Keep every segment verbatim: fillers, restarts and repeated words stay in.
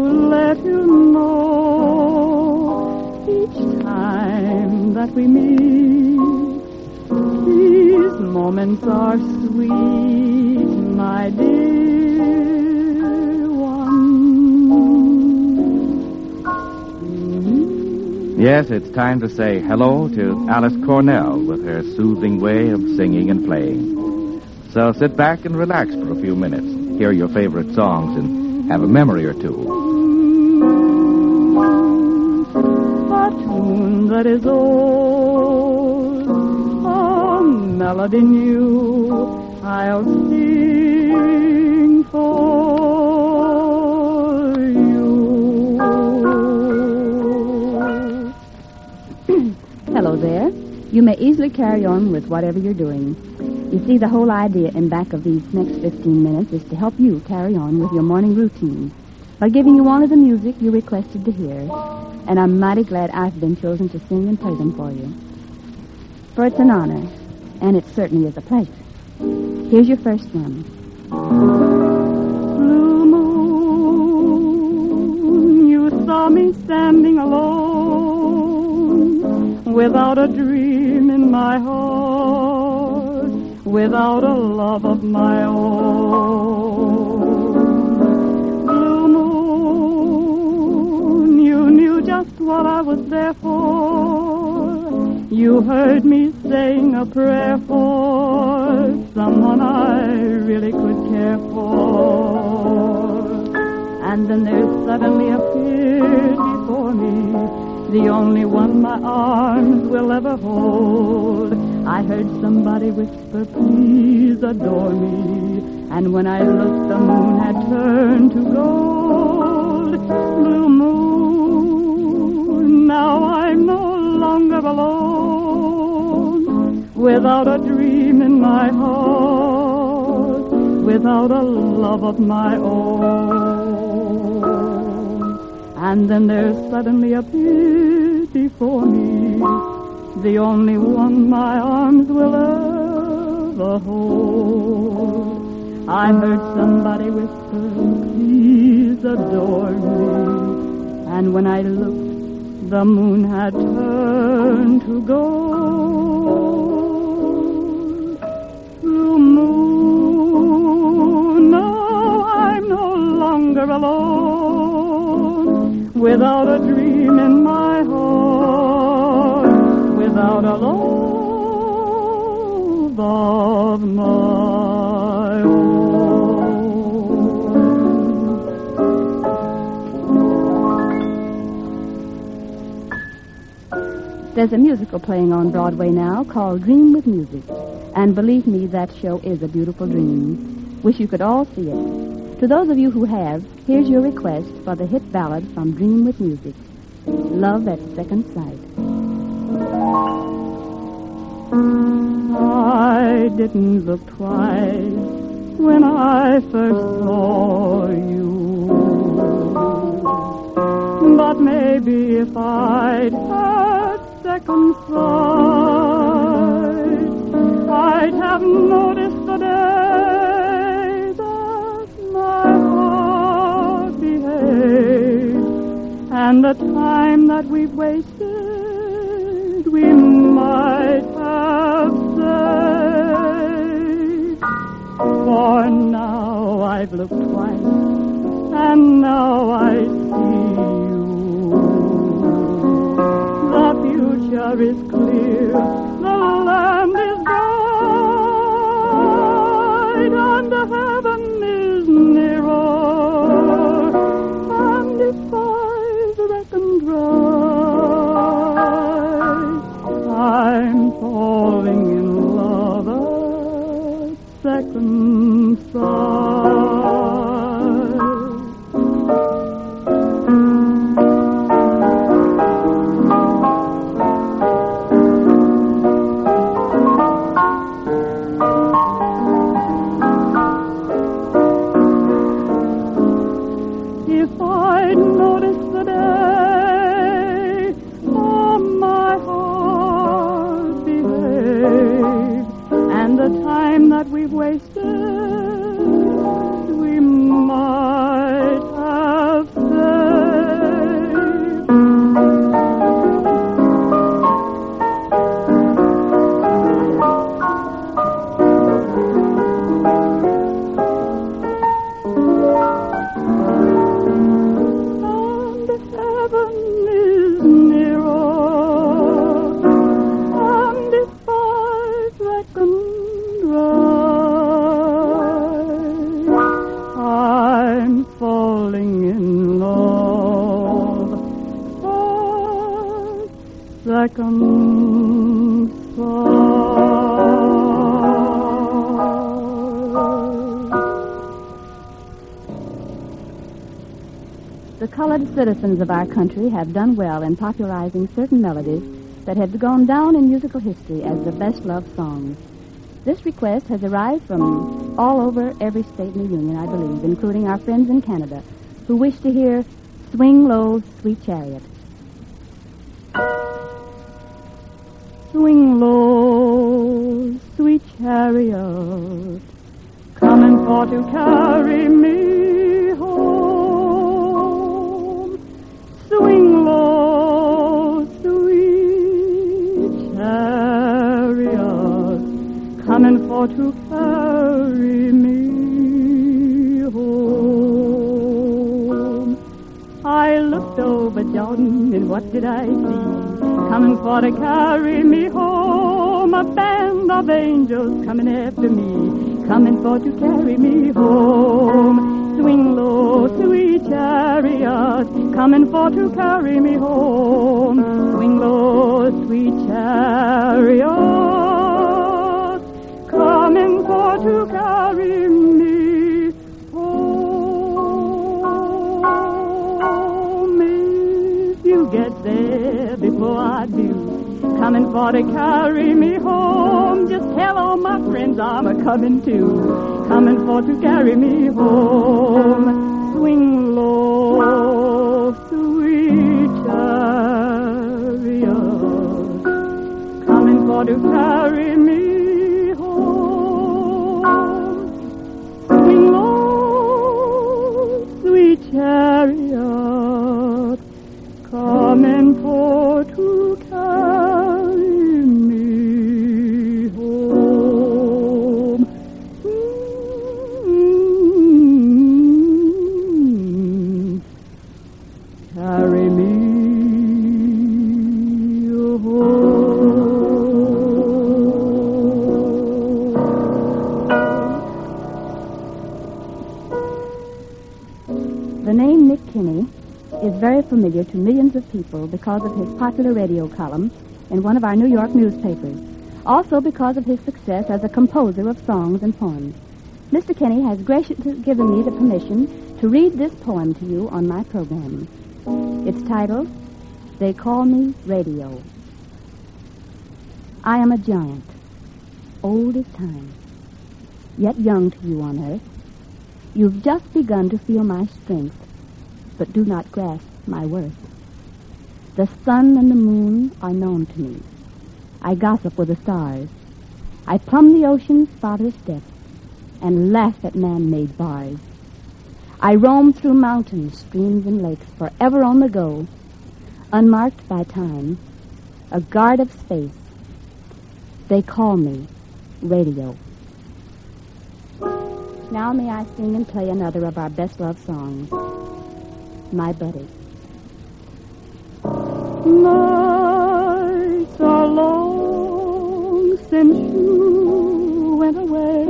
let you know each time that we meet, these moments are sweet, my dear one. Yes, it's time to say hello to Alice Cornell with her soothing way of singing and playing. So sit back and relax for a few minutes, hear your favorite songs, and have a memory or two. A tune that is old, a melody new, I'll sing for you. Hello there. You may easily carry on with whatever you're doing. You see, the whole idea in back of these next fifteen minutes is to help you carry on with your morning routine by giving you all of the music you requested to hear. And I'm mighty glad I've been chosen to sing and play them for you. For it's an honor, and it certainly is a pleasure. Here's your first one. Blue moon, you saw me standing alone, without a dream in my heart, without a love of my own. Blue moon, you knew just what I was there for. You heard me saying a prayer for someone I really could care for. And then there suddenly appeared before me the only one my arms will ever hold. I heard somebody whisper, please adore me. And when I looked, the moon had turned to gold. Blue moon, now I'm no longer alone, without a dream in my heart, without a love of my own. And then there suddenly appeared before me the only one my arms will ever hold. I heard somebody whisper, please adore me. And when I looked, the moon had turned to gold. Blue moon, no, I'm no longer alone, without a dream in my heart, without a love of my own. There's a musical playing on Broadway now called Dream with Music. And believe me, that show is a beautiful dream. Wish you could all see it. To those of you who have, here's your request for the hit ballad from Dream with Music, Love at Second Sight. I didn't look twice when I first saw you, but maybe if I'd had second sight, I'd have noticed the day that my heart behaved, and the time that we've wasted we might have saved. For now I've looked twice, and now I see you. The future is clear, the land is bright, and heaven is nearer, and its eyes reckon right. I'm falling in love at second sight. If I'd noticed the day oh, my heart behaved, and the time that we've wasted we might have saved. The colored citizens of our country have done well in popularizing certain melodies that have gone down in musical history as the best-loved songs. This request has arrived from all over every state in the Union, I believe, including our friends in Canada, who wish to hear Swing Low, Sweet Chariot. Swing low, sweet chariot, coming for to carry me home. Swing low, sweet chariot, coming for to carry me home. I looked over Jordan, and what did I see? Coming for to carry me home, a band of angels coming after me, coming for to carry me home. Swing low, sweet chariot, coming for to carry me home. Swing low, sweet chariot, coming for to carry me home. If you get there before I do, coming for to carry me home, just tell all my friends I'm a coming too, coming for to carry me home. Swing low, sweet chariot, coming for to carry me home. Swing low, sweet chariot, coming for to carry me home. Mm-hmm. Carry me home. The name Nick Kinney is very familiar to millions of people because of his popular radio column in one of our New York newspapers. Also because of his success as a composer of songs and poems. Mister Kinney has graciously given me the permission to read this poem to you on my program. It's titled, They Call Me Radio. I am a giant, old as time, yet young to you on earth. You've just begun to feel my strength, but do not grasp my worth. The sun and the moon are known to me. I gossip with the stars. I plumb the ocean's farthest depths and laugh at man-made bars. I roam through mountains, streams, and lakes, forever on the go, unmarked by time, a guard of space. They call me Radio. Now may I sing and play another of our best-loved songs, My Buddy. Nights are long since you went away.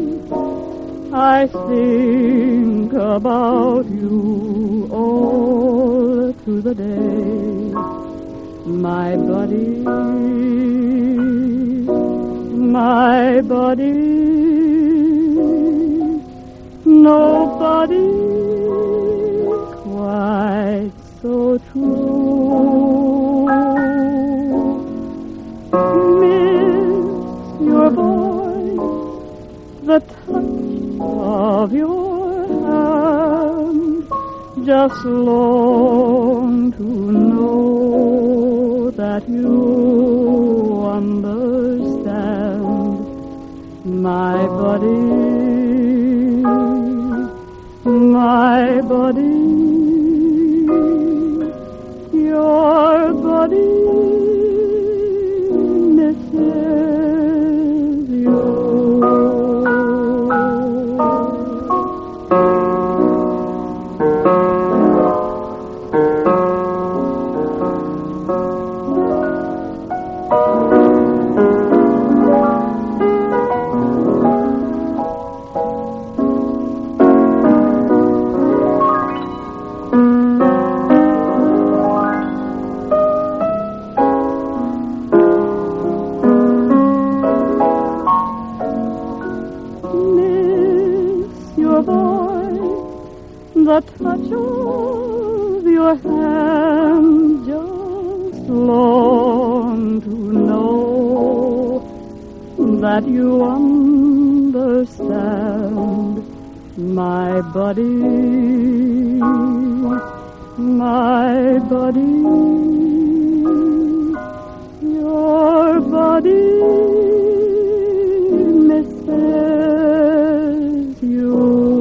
I think about you all through the day. My buddy, my buddy, nobody quite so true. Miss your voice, the touch of your hand, just long to know that you understand. My buddy, my buddy, your buddy misses you. your hand, just long to know that you understand my buddy, my buddy, your buddy misses you.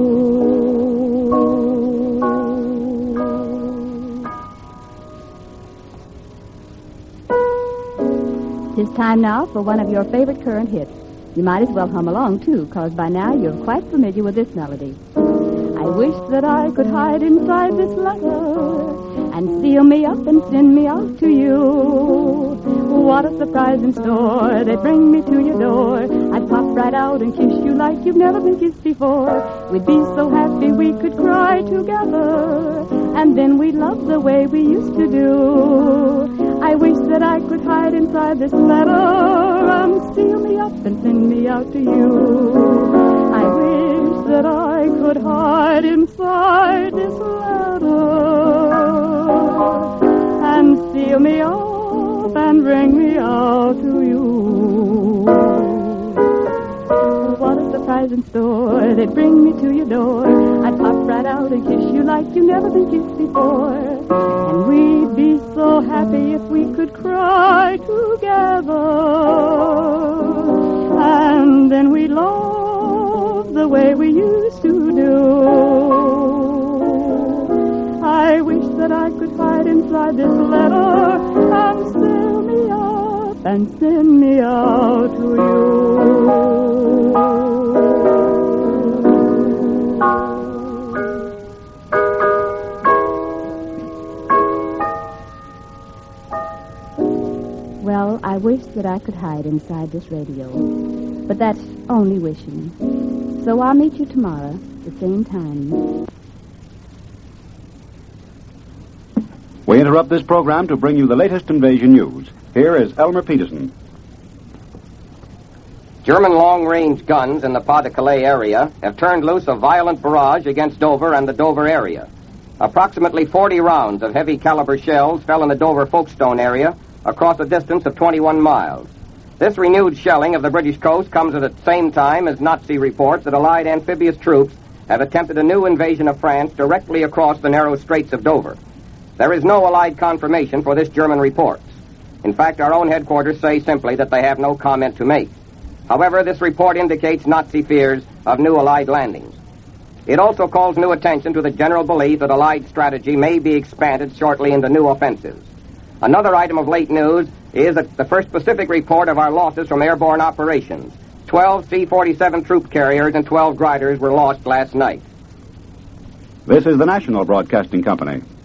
It's time now for one of your favorite current hits. You might as well hum along, too, because by now you're quite familiar with this melody. I wish that I could hide inside this letter and seal me up and send me out to you. What a surprise in store, they bring me to your door. I'd pop right out and kiss you like you've never been kissed before. We'd be so happy we could cry together, and then we'd love the way we used to do. I wish that I could hide inside this letter and seal me up and send me out to you. I wish that I could hide inside this letter and seal me up and bring me out to you. What a surprise in store, they'd bring me to your door. I'd pop right out and kiss you like you've never been kissed before. And we'd be so happy if we could cry together, and then we'd love the way we used to do. I wish that I could hide inside this letter and seal me up and send me out to you. Well, I wish that I could hide inside this radio, but that's only wishing. So I'll meet you tomorrow at the same time. We interrupt this program to bring you the latest invasion news. Here is Elmer Peterson. German long-range guns in the Pas-de-Calais area have turned loose a violent barrage against Dover and the Dover area. Approximately forty rounds of heavy-caliber shells fell in the Dover-Folkestone area across a distance of twenty-one miles. This renewed shelling of the British coast comes at the same time as Nazi reports that Allied amphibious troops have attempted a new invasion of France directly across the narrow straits of Dover. There is no Allied confirmation for this German report. In fact, our own headquarters say simply that they have no comment to make. However, this report indicates Nazi fears of new Allied landings. It also calls new attention to the general belief that Allied strategy may be expanded shortly into new offensives. Another item of late news is that the first specific report of our losses from airborne operations. Twelve C forty-seven troop carriers and twelve gliders were lost last night. This is the National Broadcasting Company.